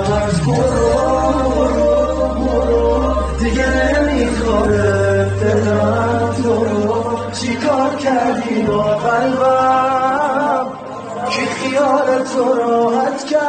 برو دیگه نمیخوره دلم تو رو. چی کار کردی با قلبم، کی خیال تو راحت کرد؟